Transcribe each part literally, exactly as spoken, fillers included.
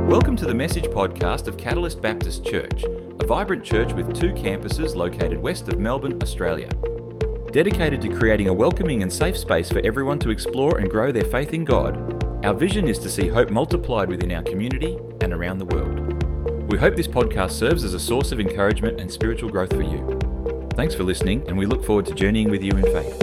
Welcome to the Message podcast of Catalyst Baptist Church, a vibrant church with two campuses located west of Melbourne, Australia. Dedicated to creating a welcoming and safe space for everyone to explore and grow their faith in God, our vision is to see hope multiplied within our community and around the world. We hope this podcast serves as a source of encouragement and spiritual growth for you. Thanks for listening, and we look forward to journeying with you in faith.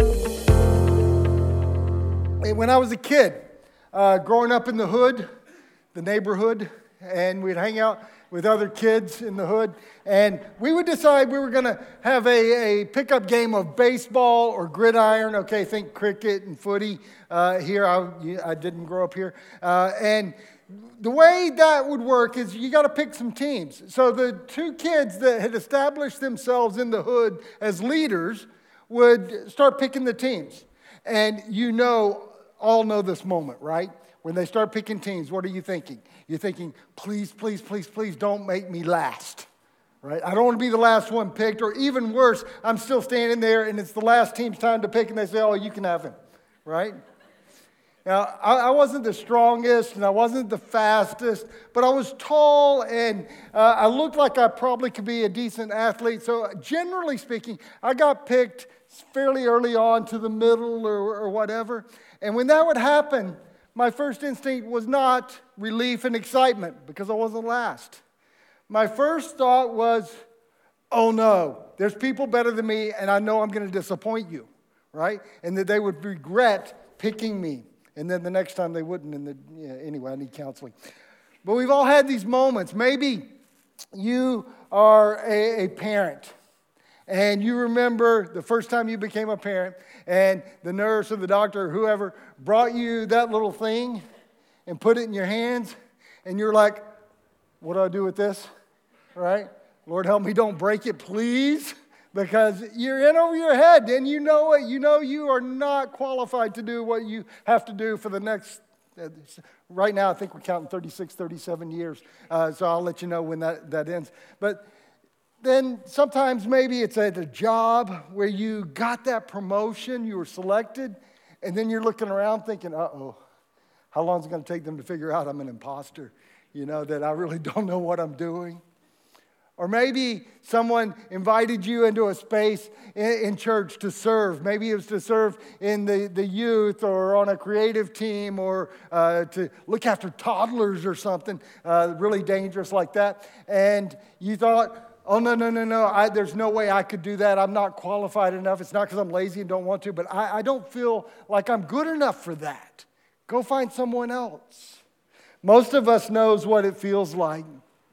When I was a kid, uh, growing up in the hood, the neighborhood, and we'd hang out with other kids in the hood, and we would decide we were going to have a, a pickup game of baseball or gridiron. Okay, think cricket and footy. Uh, here, I, I didn't grow up here. Uh, and the way that would work is you got to pick some teams. So the two kids that had established themselves in the hood as leaders would start picking the teams. And you know, all know this moment, right? When they start picking teams, what are you thinking? You're thinking, please, please, please, please don't make me last, right? I don't want to be the last one picked, or even worse, I'm still standing there and it's the last team's time to pick and they say, oh, you can have him, right? Now, I, I wasn't the strongest and I wasn't the fastest, but I was tall and uh, I looked like I probably could be a decent athlete. So generally speaking, I got picked fairly early on to the middle or, or whatever. And when that would happen, my first instinct was not relief and excitement because I wasn't last. My first thought was, oh no, there's people better than me and I know I'm going to disappoint you, right? And that they would regret picking me. And then the next time they wouldn't. And the, yeah, anyway, I need counseling. But we've all had these moments. Maybe you are a, a parent. And you remember the first time you became a parent and the nurse or the doctor or whoever brought you that little thing and put it in your hands. And you're like, what do I do with this? Right? Lord, help me, don't break it, please. Because you're in over your head and you know it. You know you are not qualified to do what you have to do for the next, uh, right now I think we're counting thirty-six, thirty-seven years. Uh, so I'll let you know when that, that ends. But then sometimes maybe it's at a job where you got that promotion, you were selected, and then you're looking around thinking, uh-oh, how long is it going to take them to figure out I'm an imposter, you know, that I really don't know what I'm doing? Or maybe someone invited you into a space in, in church to serve. Maybe it was to serve in the, the youth or on a creative team or uh, to look after toddlers or something uh, really dangerous like that. And you thought, oh, no, no, no, no, I, there's no way I could do that. I'm not qualified enough. It's not because I'm lazy and don't want to, but I, I don't feel like I'm good enough for that. Go find someone else. Most of us knows what it feels like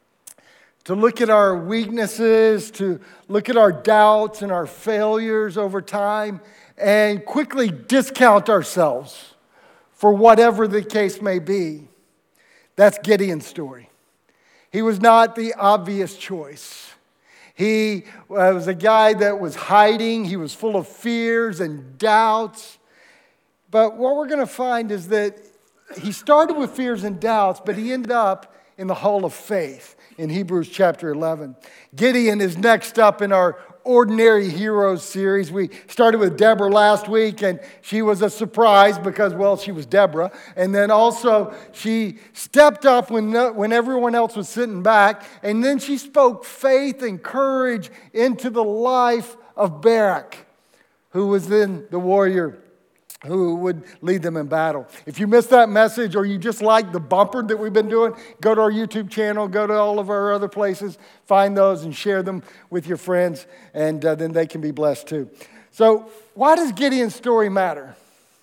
to look at our weaknesses, to look at our doubts and our failures over time and quickly discount ourselves for whatever the case may be. That's Gideon's story. He was not the obvious choice. He was a guy that was hiding. He was full of fears and doubts. But what we're going to find is that he started with fears and doubts, but he ended up in the hall of faith in Hebrews chapter eleven. Gideon is next up in our Ordinary Heroes series. We started with Deborah last week, and she was a surprise because, well, she was Deborah. And then also she stepped up when, when everyone else was sitting back, and then she spoke faith and courage into the life of Barak, who was then the warrior who would lead them in battle. If you missed that message or you just like the bumper that we've been doing, go to our YouTube channel, go to all of our other places, find those and share them with your friends, and uh, then they can be blessed too. So why does Gideon's story matter?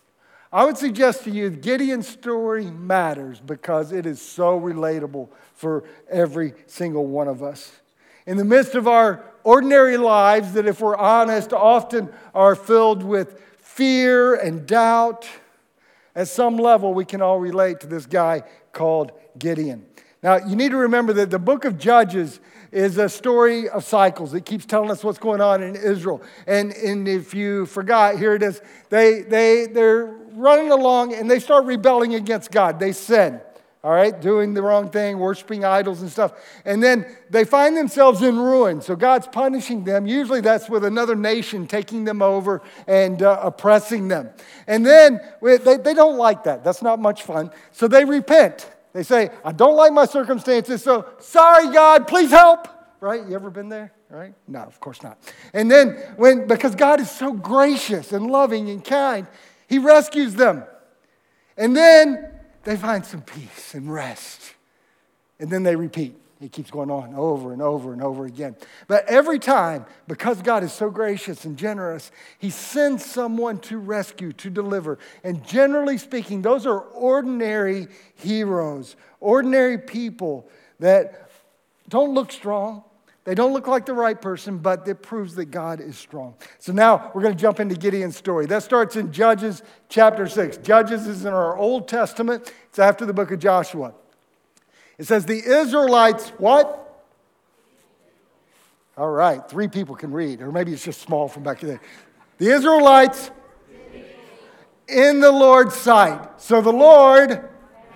I would suggest to you Gideon's story matters because it is so relatable for every single one of us. In the midst of our ordinary lives that, if we're honest, often are filled with fear and doubt, at some level we can all relate to this guy called Gideon. Now, you need to remember that the book of Judges is a story of cycles. It keeps telling us what's going on in Israel. And, and if you forgot, here it is. They, they, they're running along and they start rebelling against God. They sin. All right, doing the wrong thing, worshiping idols and stuff. And then they find themselves in ruin. So God's punishing them. Usually that's with another nation taking them over and uh, oppressing them. And then they, they don't like that. That's not much fun. So they repent. They say, I don't like my circumstances, so sorry, God, please help. Right? You ever been there? Right? No, of course not. And then, when because God is so gracious and loving and kind, he rescues them. And then they find some peace and rest. And then they repeat. It keeps going on over and over and over again. But every time, because God is so gracious and generous, he sends someone to rescue, to deliver. And generally speaking, those are ordinary heroes, ordinary people that don't look strong. They don't look like the right person, but it proves that God is strong. So now we're going to jump into Gideon's story. That starts in Judges chapter six. Judges is in our Old Testament. It's after the book of Joshua. It says the Israelites, what? All right, three people can read, or maybe it's just small from back there. The Israelites in the Lord's sight. So the Lord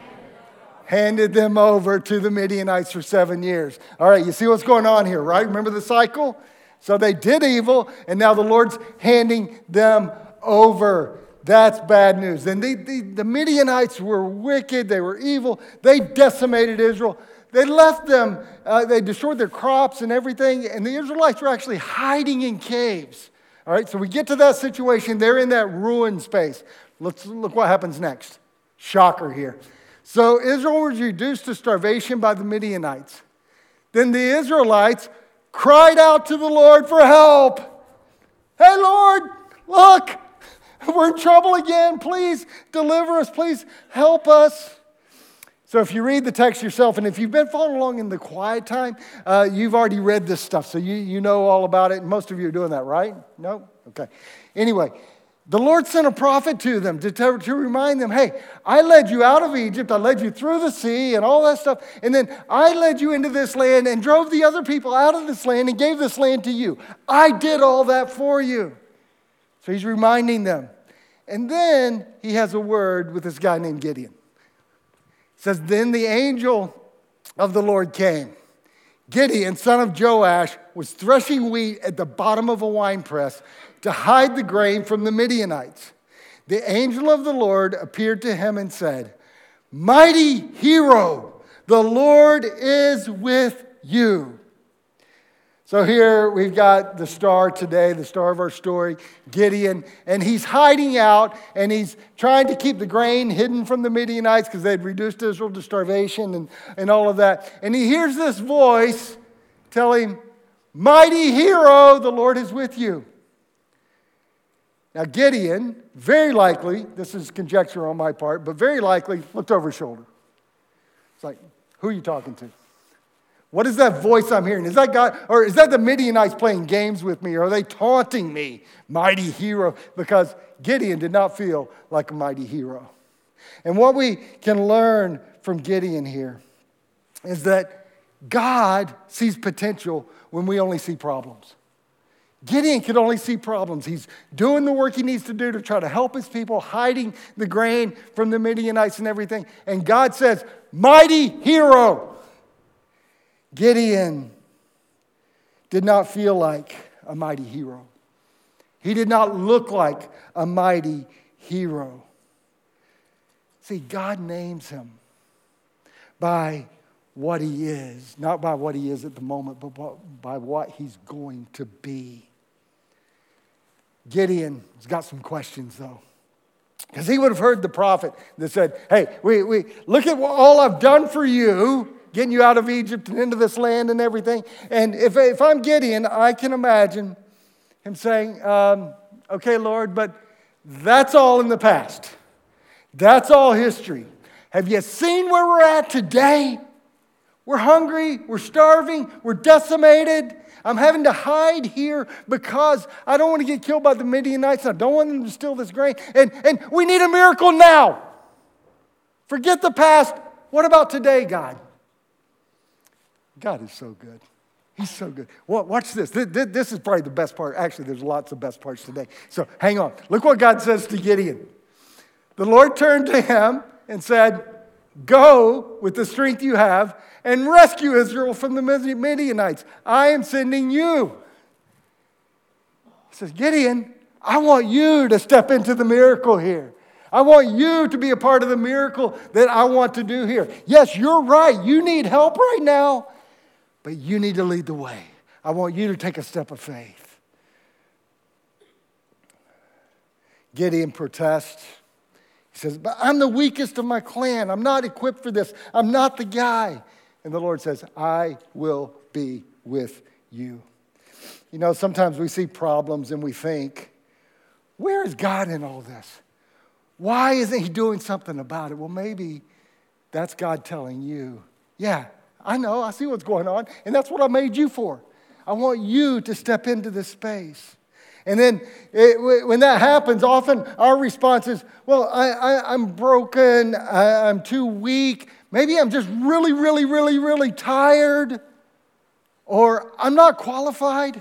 handed them over to the Midianites for seven years. All right, you see what's going on here, right? Remember the cycle? So they did evil, and now the Lord's handing them over. That's bad news. And the, the, the Midianites were wicked. They were evil. They decimated Israel. They left them. Uh, they destroyed their crops and everything. And the Israelites were actually hiding in caves. All right, so we get to that situation. They're in that ruined space. Let's look what happens next. Shocker here. So Israel was reduced to starvation by the Midianites. Then the Israelites cried out to the Lord for help. Hey, Lord, look. We're in trouble again. Please deliver us. Please help us. So if you read the text yourself, and if you've been following along in the quiet time, uh, you've already read this stuff. So you, you know all about it. Most of you are doing that, right? No? Okay. Anyway, the Lord sent a prophet to them to, to, to remind them, hey, I led you out of Egypt. I led you through the sea and all that stuff. And then I led you into this land and drove the other people out of this land and gave this land to you. I did all that for you. So he's reminding them. And then he has a word with this guy named Gideon. It says, then the angel of the Lord came. Gideon, son of Joash, was threshing wheat at the bottom of a winepress to hide the grain from the Midianites. The angel of the Lord appeared to him and said, mighty hero, the Lord is with you. So here we've got the star today, the star of our story, Gideon, and he's hiding out and he's trying to keep the grain hidden from the Midianites because they'd reduced Israel to starvation and, and all of that. And he hears this voice tell him, mighty hero, the Lord is with you. Now Gideon, very likely, this is conjecture on my part, but very likely looked over his shoulder. It's like, who are you talking to? What is that voice I'm hearing? Is that God, or is that the Midianites playing games with me? Or are they taunting me, mighty hero? Because Gideon did not feel like a mighty hero. And what we can learn from Gideon here is that God sees potential when we only see problems. Gideon could only see problems. He's doing the work he needs to do to try to help his people, hiding the grain from the Midianites and everything. And God says, mighty hero. Gideon did not feel like a mighty hero. He did not look like a mighty hero. See, God names him by what he is, not by what he is at the moment, but by what he's going to be. Gideon's got some questions, though. Because he would have heard the prophet that said, hey, we, we look at what, all I've done for you, getting you out of Egypt and into this land and everything. And if, if I'm Gideon, I can imagine him saying, um, okay, Lord, but that's all in the past. That's all history. Have you seen where we're at today? We're hungry, we're starving, we're decimated. I'm having to hide here because I don't want to get killed by the Midianites. I don't want them to steal this grain. And, and we need a miracle now. Forget the past. What about today, God? God is so good. He's so good. Well, watch this. This is probably the best part. Actually, there's lots of best parts today. So hang on. Look what God says to Gideon. The Lord turned to him and said, go with the strength you have and rescue Israel from the Midianites. I am sending you. He says, Gideon, I want you to step into the miracle here. I want you to be a part of the miracle that I want to do here. Yes, you're right. You need help right now, but you need to lead the way. I want you to take a step of faith. Gideon protests. He says, but I'm the weakest of my clan. I'm not equipped for this. I'm not the guy. And the Lord says, I will be with you. You know, sometimes we see problems and we think, where is God in all this? Why isn't he doing something about it? Well, maybe that's God telling you, yeah, I know, I see what's going on, and that's what I made you for. I want you to step into this space. And then it, when that happens, often our response is, well, I, I, I'm broken, I, I'm too weak, maybe I'm just really, really, really, really tired, or I'm not qualified.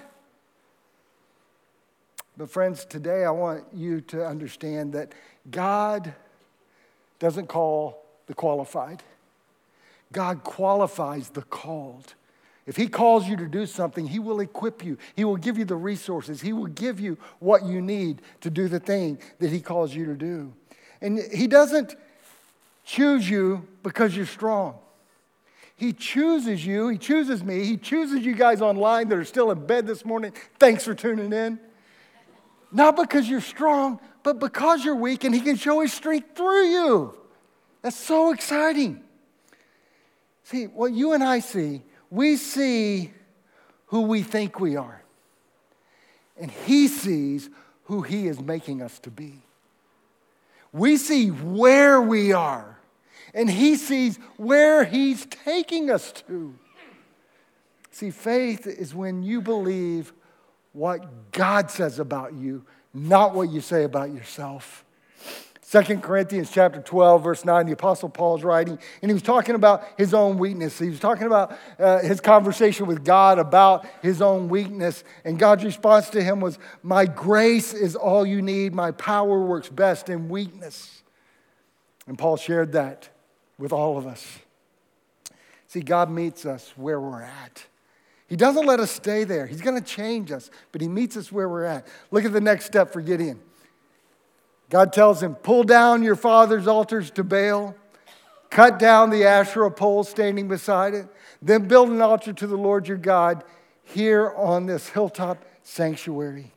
But friends, today I want you to understand that God doesn't call the qualified. God qualifies the called. If he calls you to do something, he will equip you. He will give you the resources. He will give you what you need to do the thing that he calls you to do. And he doesn't choose you because you're strong. He chooses you. He chooses me. He chooses you guys online that are still in bed this morning. Thanks for tuning in. Not because you're strong, but because you're weak, and he can show his strength through you. That's so exciting. See, what you and I see, we see who we think we are. And he sees who he is making us to be. We see where we are, and he sees where he's taking us to. See, faith is when you believe what God says about you, not what you say about yourself. Second Corinthians chapter twelve, verse nine, the Apostle Paul's writing, and he was talking about his own weakness. He was talking about uh, his conversation with God about his own weakness. And God's response to him was, my grace is all you need. My power works best in weakness. And Paul shared that with all of us. See, God meets us where we're at. He doesn't let us stay there. He's going to change us, but he meets us where we're at. Look at the next step for Gideon. God tells him, pull down your father's altars to Baal, cut down the Asherah pole standing beside it, then build an altar to the Lord your God here on this hilltop sanctuary.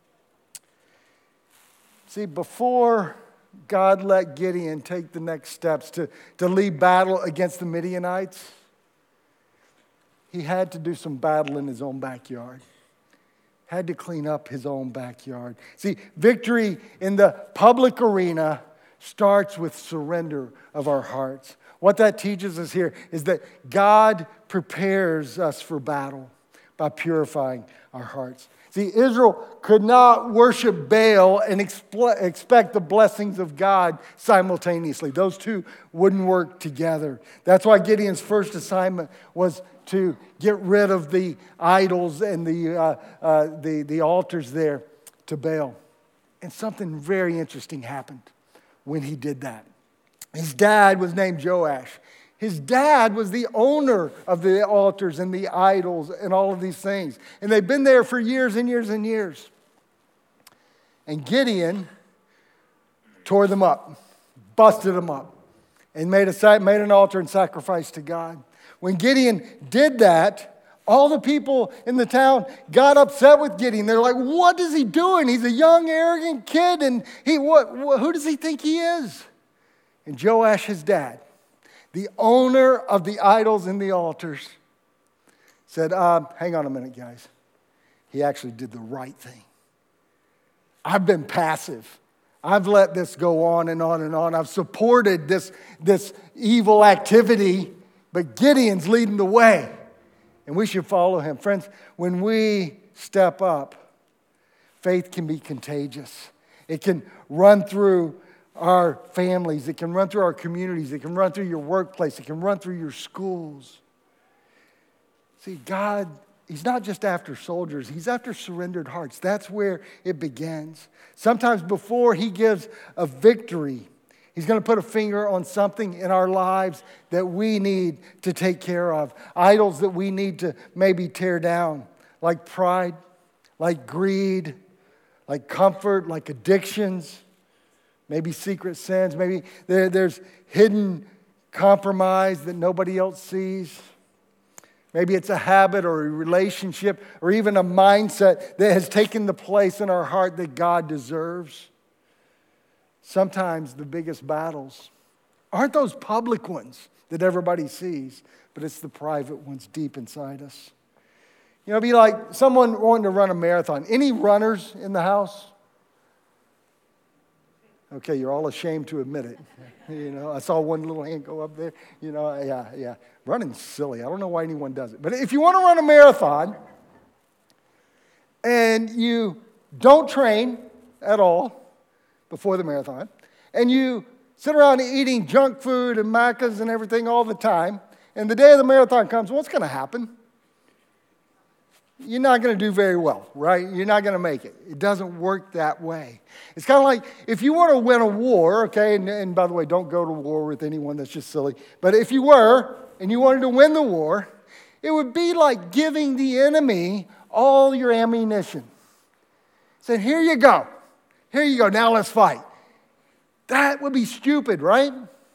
See, before God let Gideon take the next steps to, to lead battle against the Midianites, he had to do some battle in his own backyard. Had to clean up his own backyard. See, victory in the public arena starts with surrender of our hearts. What that teaches us here is that God prepares us for battle by purifying our hearts. See, Israel could not worship Baal and expl- expect the blessings of God simultaneously. Those two wouldn't work together. That's why Gideon's first assignment was to get rid of the idols and the, uh, uh, the, the altars there to Baal. And something very interesting happened when he did that. His dad was named Joash. His dad was the owner of the altars and the idols and all of these things. And they've been there for years and years and years. And Gideon tore them up, busted them up, and made, a, made an altar and sacrificed to God. When Gideon did that, all the people in the town got upset with Gideon. They're like, what is he doing? He's a young, arrogant kid, and he what, what, who does he think he is? And Joash, his dad, the owner of the idols and the altars, said, um, hang on a minute, guys. He actually did the right thing. I've been passive. I've let this go on and on and on. I've supported this, this evil activity, but Gideon's leading the way, and we should follow him. Friends, when we step up, faith can be contagious. It can run through our families. It can run through our communities. It can run through your workplace. It can run through your schools. See, God, he's not just after soldiers. He's after surrendered hearts. That's where it begins. Sometimes before he gives a victory, he's going to put a finger on something in our lives that we need to take care of. Idols that we need to maybe tear down, like pride, like greed, like comfort, like addictions. maybe secret sins, maybe there, there's hidden compromise that nobody else sees. Maybe it's a habit or a relationship or even a mindset that has taken the place in our heart that God deserves. Sometimes the biggest battles aren't those public ones that everybody sees, but it's the private ones deep inside us. You know, it'd be like someone wanting to run a marathon. Any runners in the house? Okay, you're all ashamed to admit it. You know, I saw one little hand go up there. You know, yeah, yeah. Running's silly. I don't know why anyone does it. But if you want to run a marathon and you don't train at all before the marathon, and you sit around eating junk food and macas and everything all the time, and the day of the marathon comes, what's going to happen? You're not going to do very well, right? You're not going to make it. It doesn't work that way. It's kind of like if you want to win a war, okay, and, and by the way, don't go to war with anyone, that's just silly. But if you were, and you wanted to win the war, it would be like giving the enemy all your ammunition. Saying, here you go. Here you go. Now let's fight. That would be stupid, right?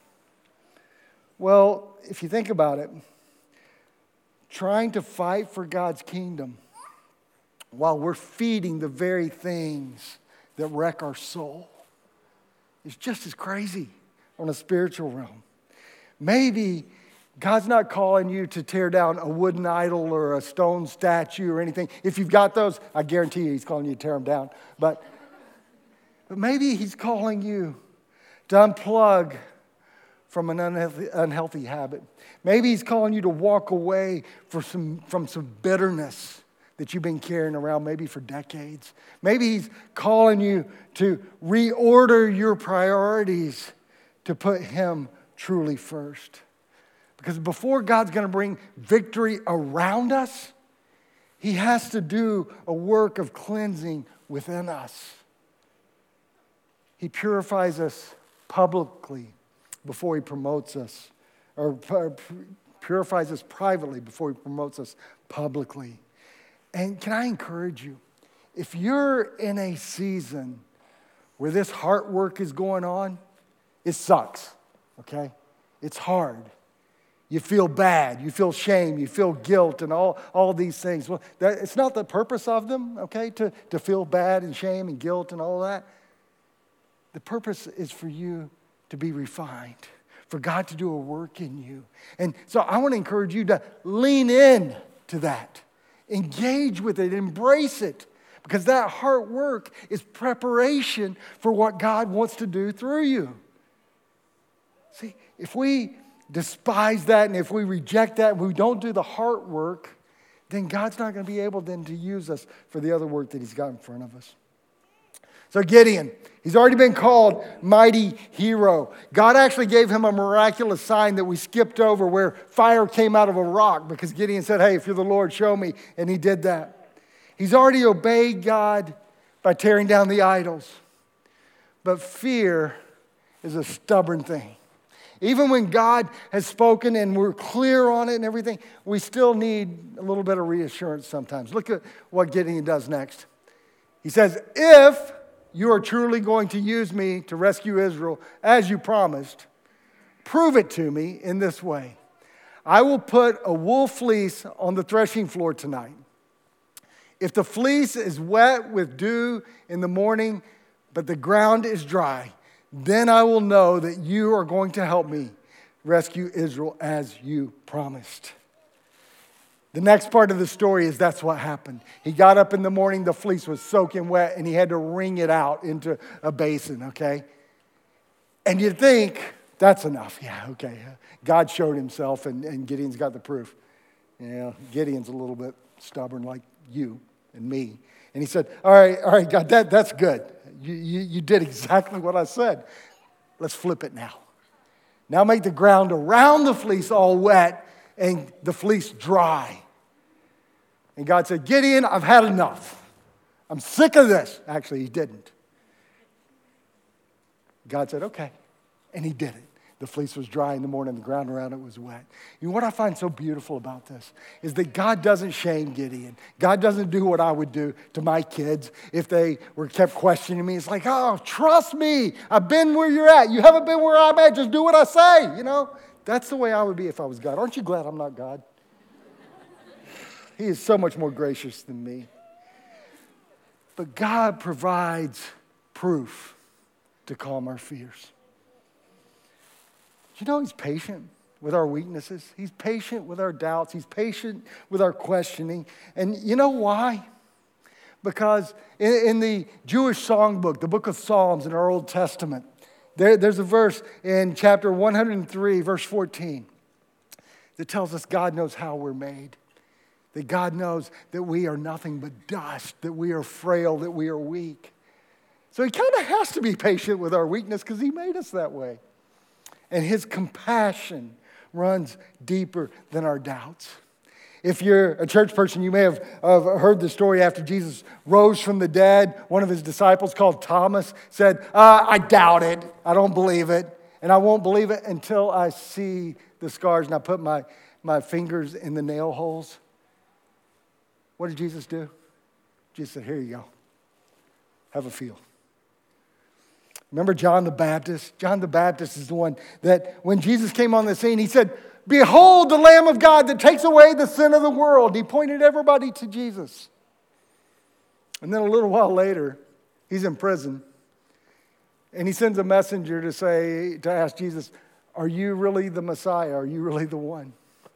Well, if you think about it, trying to fight for God's kingdom while we're feeding the very things that wreck our soul is just as crazy on a spiritual realm. Maybe God's not calling you to tear down a wooden idol or a stone statue or anything. If you've got those, I guarantee you He's calling you to tear them down. But, but maybe He's calling you to unplug from an unhealthy, unhealthy habit. Maybe He's calling you to walk away for some, from some bitterness that you've been carrying around maybe for decades. Maybe He's calling you to reorder your priorities to put Him truly first. Because before God's going to bring victory around us, He has to do a work of cleansing within us. He purifies us publicly before He promotes us, or purifies us privately before He promotes us publicly. And can I encourage you, if you're in a season where this heart work is going on, it sucks, okay? It's hard. You feel bad, you feel shame, you feel guilt, and all, all these things. Well, that, it's not the purpose of them, okay, to, to feel bad and shame and guilt and all that. The purpose is for you to be refined, for God to do a work in you. And so I want to encourage you to lean in to that. Engage with it, embrace it, because that heart work is preparation for what God wants to do through you. See, if we despise that and if we reject that and we don't do the heart work, then God's not going to be able then to use us for the other work that He's got in front of us. So Gideon, he's already been called mighty hero. God actually gave him a miraculous sign that we skipped over where fire came out of a rock because Gideon said, hey, if you're the Lord, show me. And he did that. He's already obeyed God by tearing down the idols. But fear is a stubborn thing. Even when God has spoken and we're clear on it and everything, we still need a little bit of reassurance sometimes. Look at what Gideon does next. He says, if you are truly going to use me to rescue Israel as you promised, prove it to me in this way. I will put a wool fleece on the threshing floor tonight. If the fleece is wet with dew in the morning, but the ground is dry, then I will know that you are going to help me rescue Israel as you promised. The next part of the story is that's what happened. He got up in the morning, the fleece was soaking wet, and he had to wring it out into a basin, okay? And you'd think, that's enough. Yeah, okay. God showed himself, and, and Gideon's got the proof. Yeah, Gideon's a little bit stubborn like you and me. And he said, all right, all right, God, that, that's good. You, you, you did exactly what I said. Let's flip it now. Now make the ground around the fleece all wet and the fleece dry. And God said, Gideon, I've had enough. I'm sick of this. Actually, he didn't. God said, okay. And he did it. The fleece was dry in the morning, the ground around it was wet. You know what I find so beautiful about this is that God doesn't shame Gideon. God doesn't do what I would do to my kids if they were kept questioning me. It's like, oh, trust me. I've been where you're at. You haven't been where I'm at. Just do what I say, you know. That's the way I would be if I was God. Aren't you glad I'm not God? He is so much more gracious than me. But God provides proof to calm our fears. You know, he's patient with our weaknesses. He's patient with our doubts. He's patient with our questioning. And you know why? Because in, in the Jewish songbook, the book of Psalms in our Old Testament, there, there's a verse in chapter one hundred three, verse fourteen, that tells us God knows how we're made. That God knows that we are nothing but dust, that we are frail, that we are weak. So he kind of has to be patient with our weakness because he made us that way. And his compassion runs deeper than our doubts. If you're a church person, you may have uh, heard the story after Jesus rose from the dead. One of his disciples called Thomas said, uh, I doubt it. I don't believe it. And I won't believe it until I see the scars and I put my, my fingers in the nail holes. What did Jesus do? Jesus said, here you go. Have a feel. Remember John the Baptist? John the Baptist is the one that when Jesus came on the scene, he said, behold the Lamb of God that takes away the sin of the world. He pointed everybody to Jesus. And then a little while later, he's in prison. And he sends a messenger to say, to ask Jesus, are you really the Messiah? Are you really the one?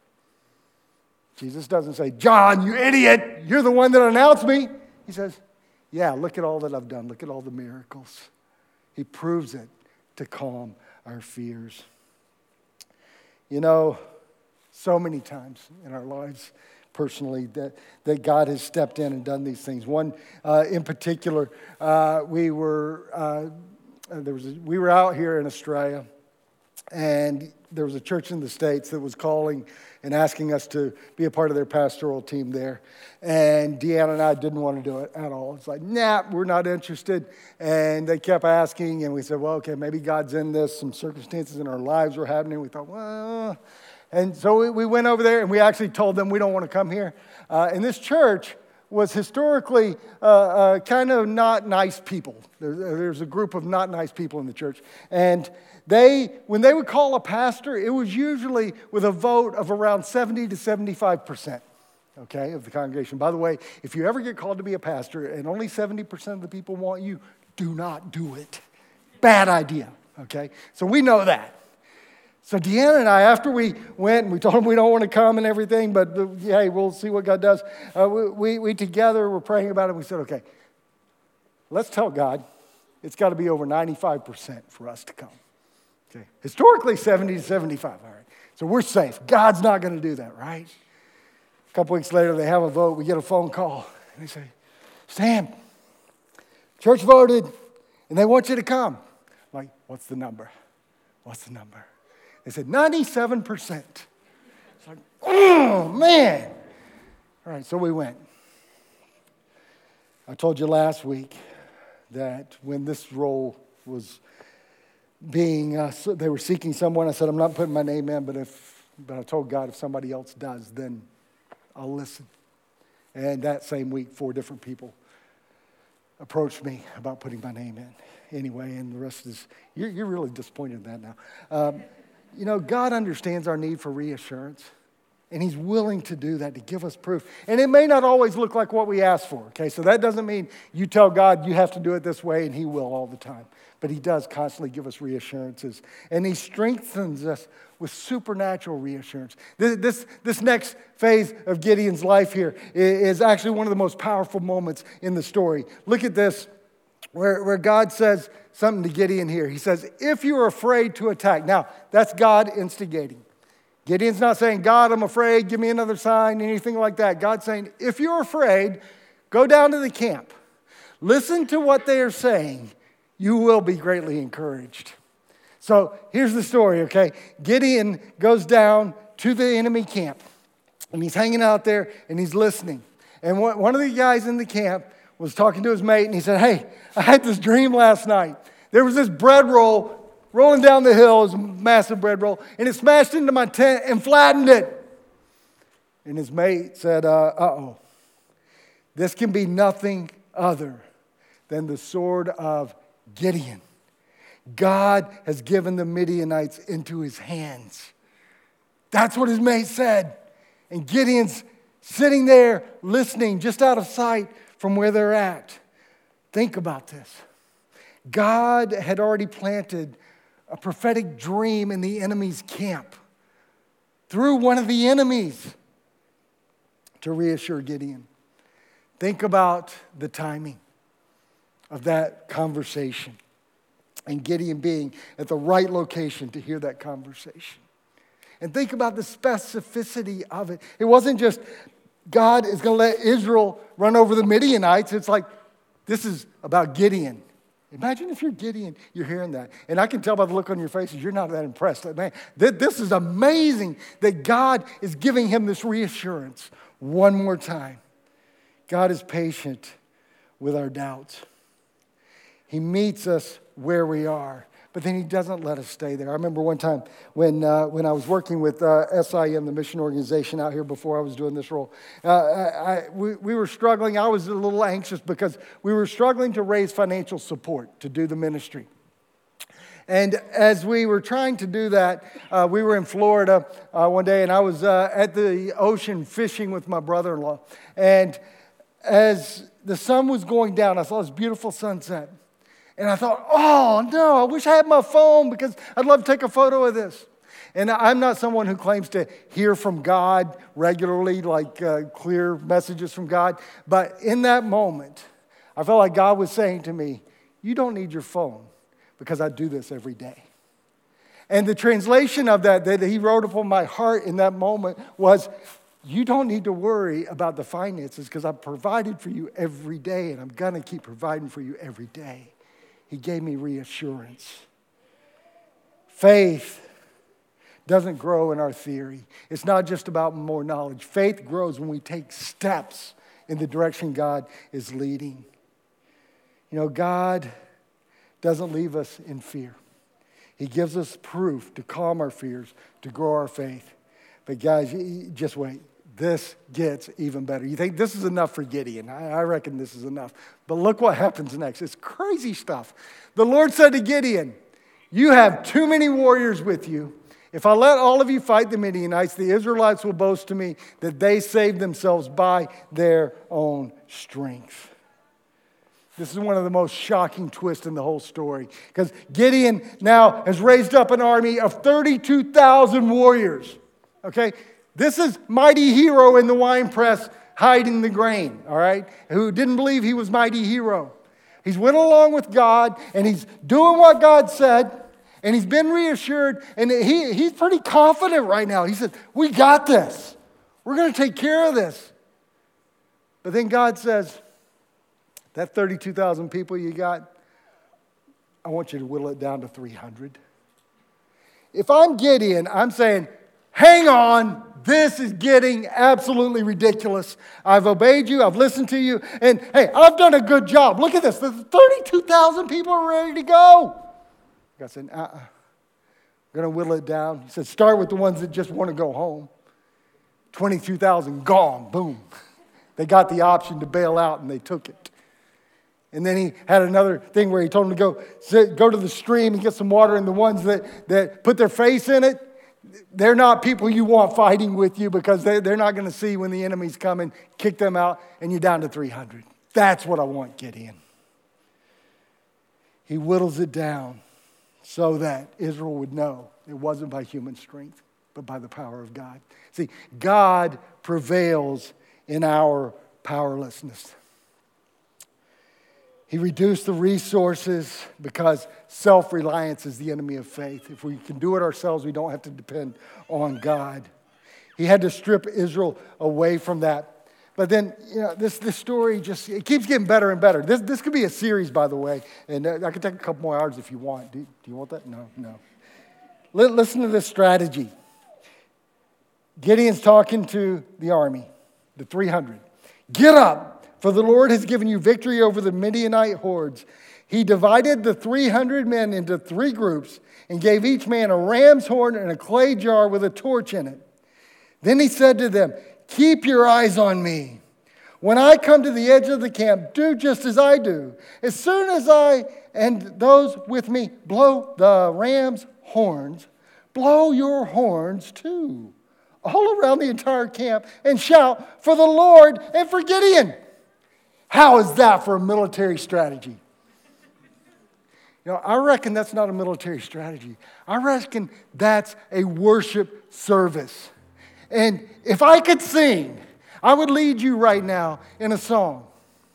Jesus doesn't say, John, you idiot, you're the one that announced me. He says, yeah, look at all that I've done. Look at all the miracles. He proves it to calm our fears. You know, so many times in our lives personally that, that God has stepped in and done these things. One uh, in particular, uh, we were uh, there was a, we were out here in Australia, and there was a church in the States that was calling and asking us to be a part of their pastoral team there. And Deanna and I didn't want to do it at all. It's like, nah, we're not interested. And they kept asking, and we said, well, okay, maybe God's in this. Some circumstances in our lives were happening. We thought, well, and so we, we went over there, and we actually told them we don't want to come here. Uh, and this church was historically uh, uh, kind of not nice people. There, there's a group of not nice people in the church. And they, when they would call a pastor, it was usually with a vote of around seventy to seventy-five percent, okay, of the congregation. By the way, if you ever get called to be a pastor and only seventy percent of the people want you, do not do it. Bad idea, okay? So we know that. So Deanna and I, after we went and we told them we don't want to come and everything, but uh, hey, we'll see what God does. Uh, we, we, we together were praying about it. We said, okay, let's tell God it's got to be over ninety-five percent for us to come. Okay, historically seventy to seventy-five, all right. So we're safe. God's not going to do that, right? A couple weeks later, they have a vote. We get a phone call. And they say, Sam, church voted, and they want you to come. I'm like, what's the number? What's the number? They said ninety-seven percent. It's like, oh, man. All right, so we went. I told you last week that when this role was being, uh, they were seeking someone, I said, I'm not putting my name in, but if, but I told God if somebody else does, then I'll listen. And that same week, four different people approached me about putting my name in. Anyway, and the rest is, you're, you're really disappointed in that now. Um, you know, God understands our need for reassurance, and he's willing to do that, to give us proof. And it may not always look like what we ask for, okay? So that doesn't mean you tell God you have to do it this way, and he will all the time. But he does constantly give us reassurances. And he strengthens us with supernatural reassurance. This, this, this next phase of Gideon's life here is actually one of the most powerful moments in the story. Look at this, where, where God says something to Gideon here. He says, if you are afraid to attack. Now, that's God instigating. Gideon's not saying, God, I'm afraid, give me another sign, anything like that. God's saying, if you're afraid, go down to the camp. Listen to what they are saying. You will be greatly encouraged. So here's the story, okay? Gideon goes down to the enemy camp, and he's hanging out there, and he's listening. And one of the guys in the camp was talking to his mate, and he said, hey, I had this dream last night. There was this bread roll rolling down the hill. It was a massive bread roll. And it smashed into my tent and flattened it. And his mate said, uh, uh-oh, this can be nothing other than the sword of Gideon. God has given the Midianites into his hands. That's what his mate said. And Gideon's sitting there listening just out of sight from where they're at. Think about this. God had already planted a prophetic dream in the enemy's camp through one of the enemies to reassure Gideon. Think about the timing of that conversation and Gideon being at the right location to hear that conversation. And think about the specificity of it. It wasn't just God is going to let Israel run over the Midianites. It's like, this is about Gideon. Imagine if you're Gideon, you're hearing that. And I can tell by the look on your faces, you're not that impressed. Like, man, this is amazing that God is giving him this reassurance one more time. God is patient with our doubts. He meets us where we are, but then he doesn't let us stay there. I remember one time when uh, when I was working with uh, S I M, the mission organization out here before I was doing this role. Uh, I, I, we, we were struggling. I was a little anxious because we were struggling to raise financial support to do the ministry. And as we were trying to do that, uh, we were in Florida uh, one day, and I was uh, at the ocean fishing with my brother-in-law. And as the sun was going down, I saw this beautiful sunset. And I thought, oh, no, I wish I had my phone because I'd love to take a photo of this. And I'm not someone who claims to hear from God regularly, like uh, clear messages from God. But in that moment, I felt like God was saying to me, you don't need your phone because I do this every day. And the translation of that that he wrote upon my heart in that moment was, you don't need to worry about the finances because I've provided for you every day and I'm going to keep providing for you every day. He gave me reassurance. Faith doesn't grow in our theory. It's not just about more knowledge. Faith grows when we take steps in the direction God is leading. You know, God doesn't leave us in fear. He gives us proof to calm our fears, to grow our faith. But guys, just wait. This gets even better. You think this is enough for Gideon. I, I reckon this is enough. But look what happens next. It's crazy stuff. The Lord said to Gideon, you have too many warriors with you. If I let all of you fight the Midianites, the Israelites will boast to me that they saved themselves by their own strength. This is one of the most shocking twists in the whole story. Because Gideon now has raised up an army of thirty-two thousand warriors. Okay? This is mighty hero in the wine press hiding the grain, all right, who didn't believe he was mighty hero. He's went along with God, and he's doing what God said, and he's been reassured, and he, he's pretty confident right now. He said, we got this. We're going to take care of this. But then God says, that thirty-two thousand people you got, I want you to whittle it down to three hundred. If I'm Gideon, I'm saying, hang on. This is getting absolutely ridiculous. I've obeyed you. I've listened to you. And, hey, I've done a good job. Look at this. The thirty-two thousand people are ready to go. God said, uh-uh. I'm going to whittle it down. He said, start with the ones that just want to go home. twenty-two thousand gone. Boom. They got the option to bail out, and they took it. And then he had another thing where he told them to go, sit, go to the stream and get some water. And the ones that, that put their face in it, they're not people you want fighting with you because they, they're not going to see when the enemy's coming, kick them out, and you're down to three hundred. That's what I want Gideon. He whittles it down so that Israel would know it wasn't by human strength, but by the power of God. See, God prevails in our powerlessness. He reduced the resources because self-reliance is the enemy of faith. If we can do it ourselves, we don't have to depend on God. He had to strip Israel away from that. But then, you know, this, this story just, it keeps getting better and better. This, this could be a series, by the way, and I could take a couple more hours if you want. Do, do you want that? No, no. Listen to this strategy. Gideon's talking to the army, the three hundred. Get up. For the Lord has given you victory over the Midianite hordes. He divided the three hundred men into three groups and gave each man a ram's horn and a clay jar with a torch in it. Then he said to them, keep your eyes on me. When I come to the edge of the camp, do just as I do. As soon as I and those with me blow the ram's horns, blow your horns too, all around the entire camp, and shout for the Lord and for Gideon. How is that for a military strategy? You know, I reckon that's not a military strategy. I reckon that's a worship service. And if I could sing, I would lead you right now in a song.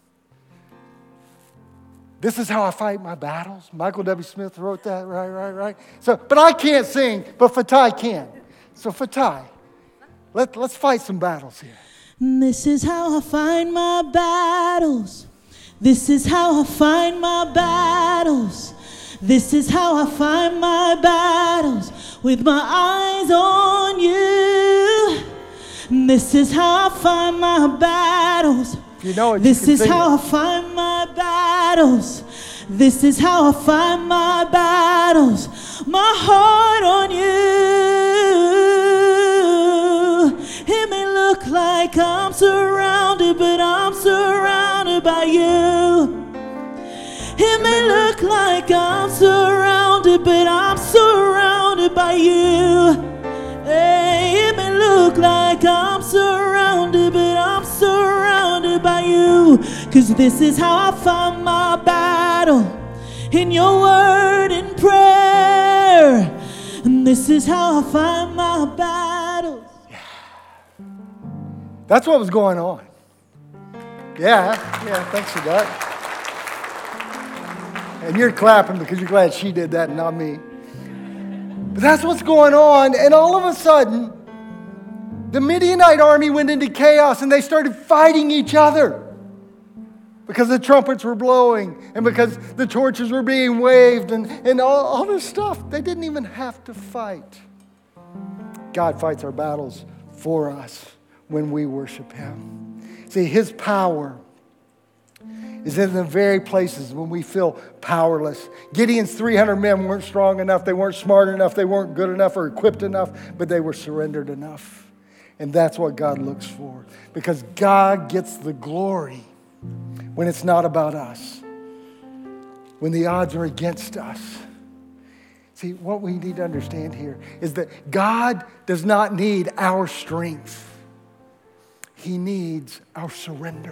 This is how I fight my battles. Michael W. Smith wrote that, right, right, right. So, but I can't sing, but Fatai can. So Fatai, let, let's fight some battles here. This is how I find my battles. This is how I find my battles. This is how I find my battles, with my eyes on you. This is how I find my battles. You know it, this you is how it. I find my battles. This is how I find my battles. My heart on you. It may look like I'm surrounded, but I'm surrounded by you. It may look like I'm surrounded, but I'm surrounded by you. Hey, it may look like I'm surrounded, but I'm surrounded by you. Cause this is how I find my battle, in your word and prayer. And this is how I find my battles. Yeah. That's what was going on. Yeah, yeah, thanks for that. And you're clapping because you're glad she did that and not me. But that's what's going on. And all of a sudden, the Midianite army went into chaos and they started fighting each other because the trumpets were blowing and because the torches were being waved and, and all, all this stuff. They didn't even have to fight. God fights our battles for us when we worship Him. See, His power is in the very places when we feel powerless. Gideon's three hundred men weren't strong enough, they weren't smart enough, they weren't good enough or equipped enough, but they were surrendered enough. And that's what God looks for, because God gets the glory when it's not about us, when the odds are against us. See, what we need to understand here is that God does not need our strength. He needs our surrender.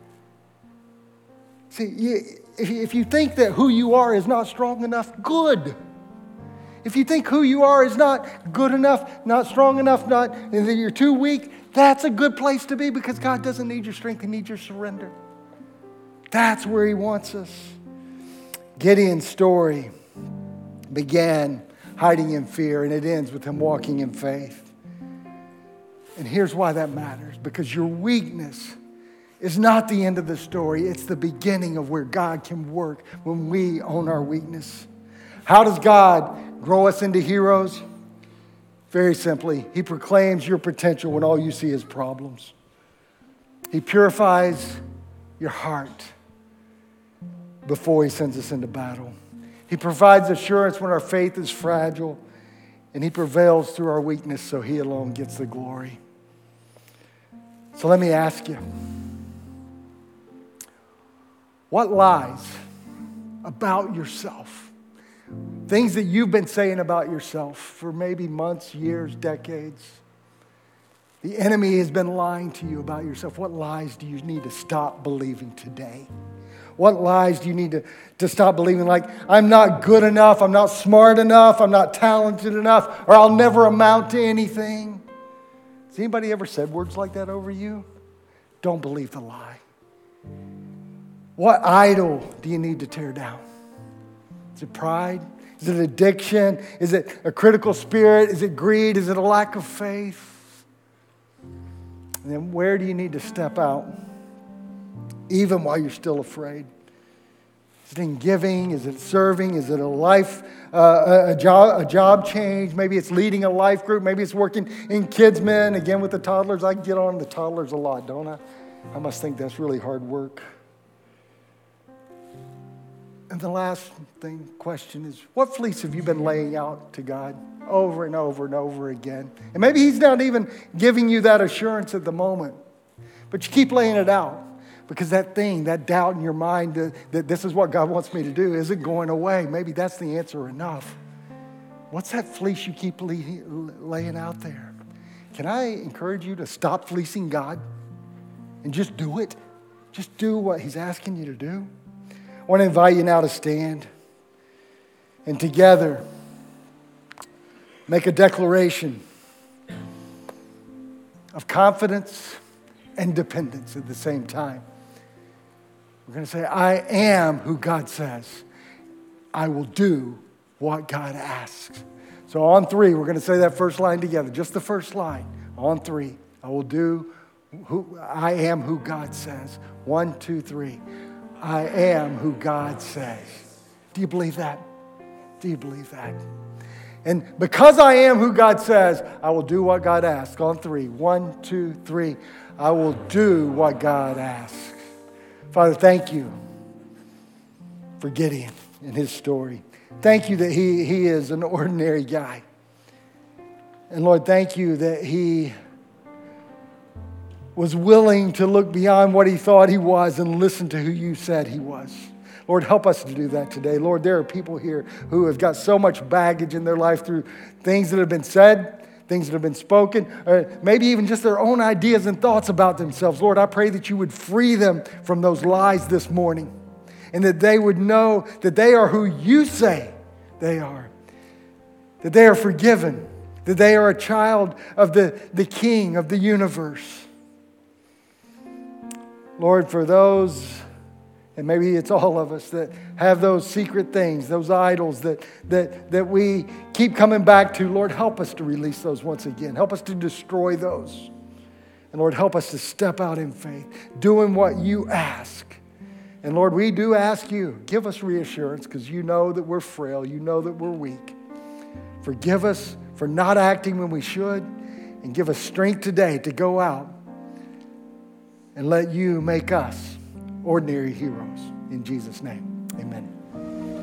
See, if you think that who you are is not strong enough, good. If you think who you are is not good enough, not strong enough, not and that you're too weak, that's a good place to be, because God doesn't need your strength, He needs your surrender. That's where He wants us. Gideon's story began hiding in fear, and it ends with him walking in faith. And here's why that matters, because your weakness is not the end of the story. It's the beginning of where God can work when we own our weakness. How does God grow us into heroes? Very simply, He proclaims your potential when all you see is problems. He purifies your heart before He sends us into battle. He provides assurance when our faith is fragile, and He prevails through our weakness, so He alone gets the glory. So let me ask you, what lies about yourself, things that you've been saying about yourself for maybe months, years, decades, the enemy has been lying to you about yourself. What lies do you need to stop believing today? What lies do you need to, to stop believing, like, I'm not good enough, I'm not smart enough, I'm not talented enough, or I'll never amount to anything? Has anybody ever said words like that over you? Don't believe the lie. What idol do you need to tear down? Is it pride? Is it addiction? Is it a critical spirit? Is it greed? Is it a lack of faith? And then where do you need to step out, even while you're still afraid? Is it in giving? Is it serving? Is it a life, uh, a, job, a job change? Maybe it's leading a life group. Maybe it's working in Kidsmen. Again, with the toddlers, I get on the toddlers a lot, don't I? I must think that's really hard work. And the last thing, question is, what fleece have you been laying out to God over and over and over again? And maybe he's not even giving you that assurance at the moment, but you keep laying it out because that thing, that doubt in your mind that, that this is what God wants me to do isn't going away. Maybe that's the answer enough. What's that fleece you keep lay, laying out there? Can I encourage you to stop fleecing God and just do it? Just do what he's asking you to do. I want to invite you now to stand and together make a declaration of confidence and dependence at the same time. We're going to say, I am who God says. I will do what God asks. So on three, we're going to say that first line together, just the first line. On three, I will do who I am who God says. One, two, three. I am who God says. Do you believe that? Do you believe that? And because I am who God says, I will do what God asks. On three. One, two, three. I will do what God asks. Father, thank you for Gideon and his story. Thank you that he, he is an ordinary guy. And Lord, thank you that he was willing to look beyond what he thought he was and listen to who you said he was. Lord, help us to do that today. Lord, there are people here who have got so much baggage in their life through things that have been said, things that have been spoken, or maybe even just their own ideas and thoughts about themselves. Lord, I pray that you would free them from those lies this morning and that they would know that they are who you say they are, that they are forgiven, that they are a child of the, the King of the universe. Lord, for those, and maybe it's all of us, that have those secret things, those idols that, that, that we keep coming back to, Lord, help us to release those once again. Help us to destroy those. And Lord, help us to step out in faith, doing what you ask. And Lord, we do ask you, give us reassurance because you know that we're frail. You know that we're weak. Forgive us for not acting when we should, and give us strength today to go out and let you make us ordinary heroes. In Jesus' name, amen.